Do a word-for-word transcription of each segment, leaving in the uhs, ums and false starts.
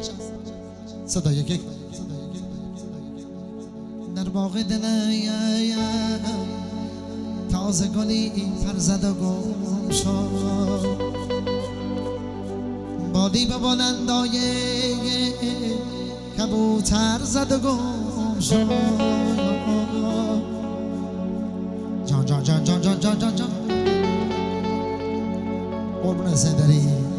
صدا یک در باغ دلیم تازه گلی پر زد و گم شد، بادی به بلندای کبوتر زد و گم شد. جان جان جان جان جان جان جان جان قربون زندری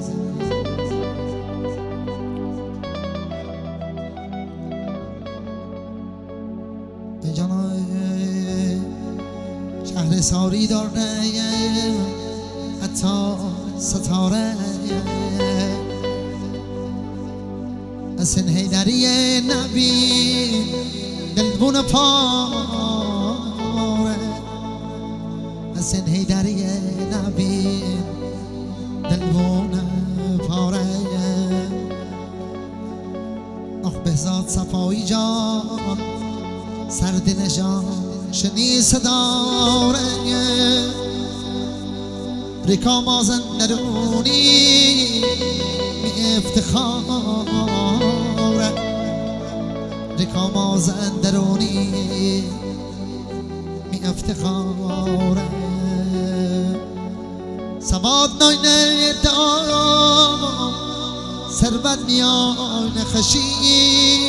شهر ساری داره حتی ستاره حسین حیدری نبی دلبون پاره، حسین حیدری نبی دلبون پاره. آخ بهزاد صفایی جان سردل جان شنی صداره، ریکا مازن درونی می افتخاره، ریکا مازن درونی می افتخاره. سواد ناینه دام ثروت میان خشی،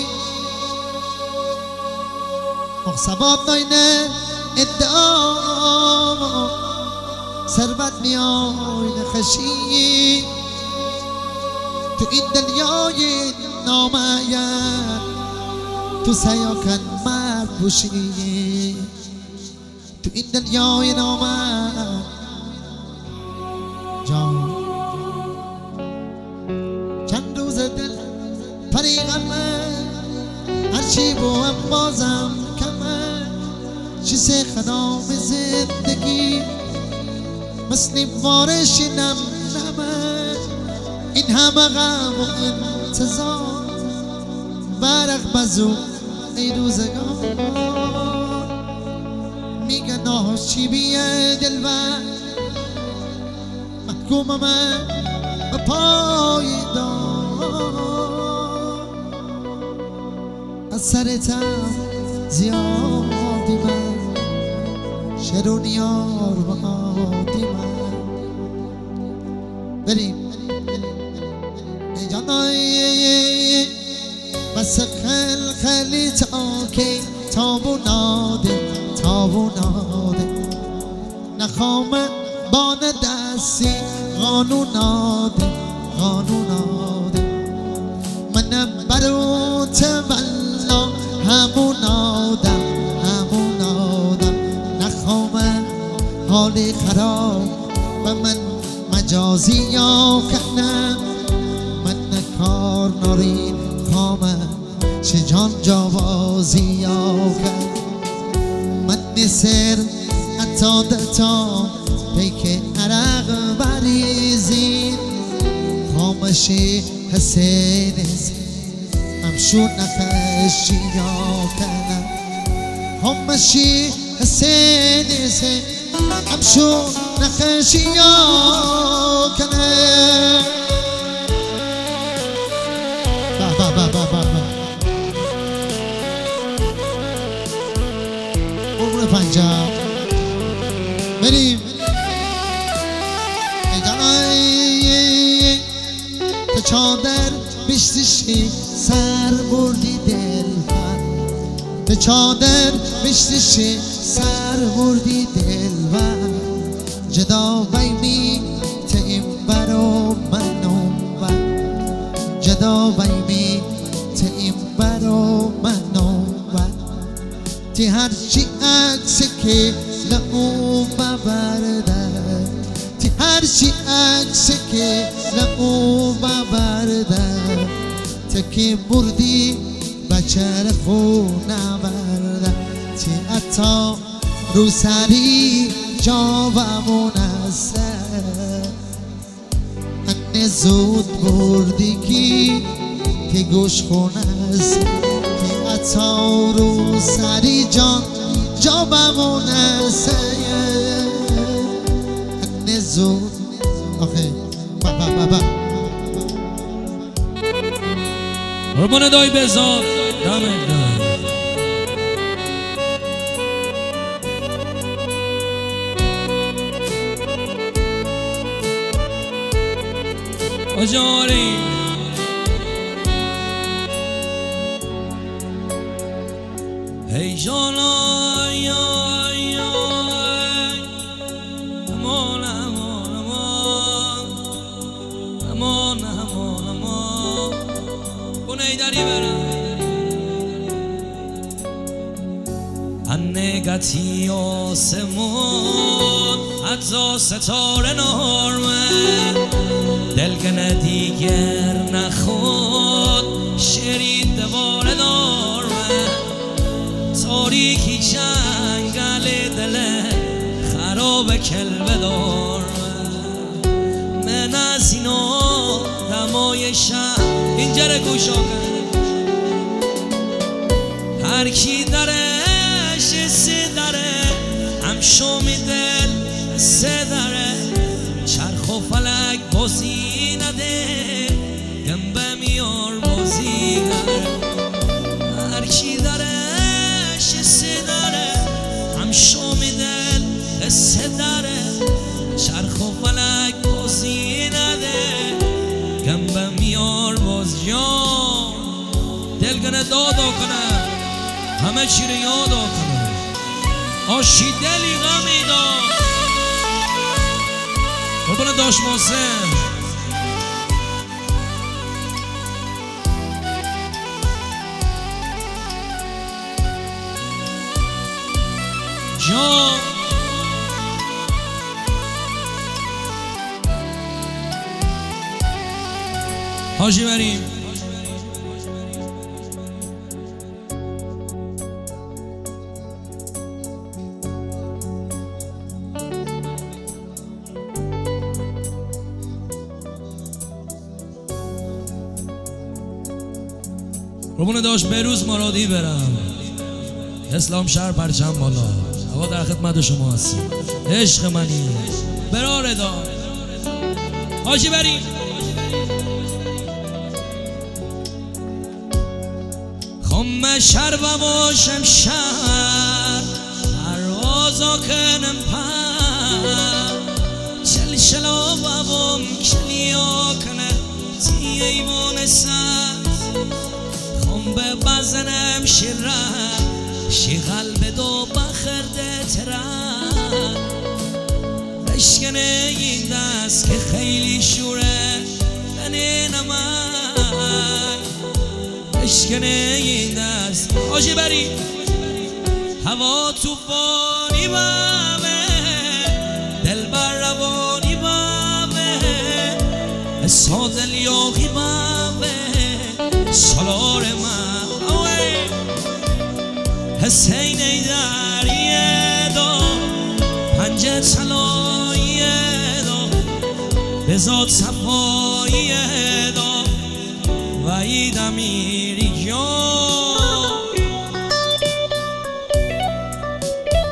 سباب ناینه ادعا ثروت میان خشی، تو این دنیای نامعین تو سیاکن مرد بوشی، تو این دنیای نامعین جان چند روز دل پریغمه هرچی بوم بازم چیز خدام زندگی مثل وارشینم نمه، این همه غم و انتظار برق بزو ای روزگار. میگه ناهاش چی بیه دلبر محکوم من به پای دار، از سرتم زیادی من شرونیار و عادی من. بریم ای جانای بس خل خلی تا که تابوناده تابوناده نخوام بان دستی قانوناده قانوناده منم بروت والله همون آدم همون آدم نخوام حالی خراب و من مجازی یا کنم، من کار ناری خامم چه جان جوازی یا کنم. من نسر اتا دتا پیک عرق بریزین خامشی حسین همشون نخشی یا کنم، همشی حسین همشون نخشی یا کنم. با با با با با قربون پنجاب بریم ایدانای تا چادر بشتشی سر بردی دل بر، به چادر بشتشی سر بردی دل بر، جدا بیمی تیم برو منم بر، جدا بیمی تیم برو منم بر. تی هرچی عکس که لعو ببرده، تی هرچی عکس که لعو ببرده، تکی بردی بچر خونه برده، تی اتا رو سری جا بمونسته انه زود بردی کی که گوش خونسته، تی اتا رو سری جا جا بمونسته انه زود آخه با با با با قربان دای بزاد دمت گرم. آجاری ای جانای امان امان امان امان امان امان بونه داری برم انگتی آسمون حتی ستاره نارمه دلگنه دیگر نخود شرید دوار دارمه تاریکی جنگل دل خراب کلبه دارمه من از اینو دمای شب اینجا رو گوشا کرد هر کی درش سه داره هم شومی دل سه داره چرخ و فلک بازی نده گنبه میار بازی داره هر کی درش سه داره هم شومی دل سه داره چرخ و فلک بازی نده گنبه میار بازی دل گنه دادا کنه همه چی رو یادا کنه آشی دلی غمی داد قربان داش محسن جان حاجی بریم قربون داشت بروز مرادی برم اسلام شهر پرچم بالا هوا در خدمت شما هستیم عشق منی برا ردا حاجی بریم خم شهر و باشم شهر پروازا کنم پر چل شلا و بام کلیا کنه تی ایوان سر به بزنم شیره شی قلب دو بخرده تره بشکنه این دست که خیلی شوره بنه نمای بشکنه این دست آجی بری هوا توفانی بامه دل بر روانی بامه سادل یاقی بامه سالار من حسین ایدریه دا پنجه سلاییه دا بزاد صفاییه دا وحید امیری جان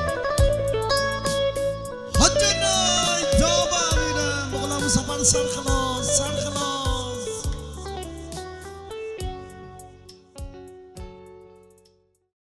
حد نای تا ببینم بغلم سفر سرخلا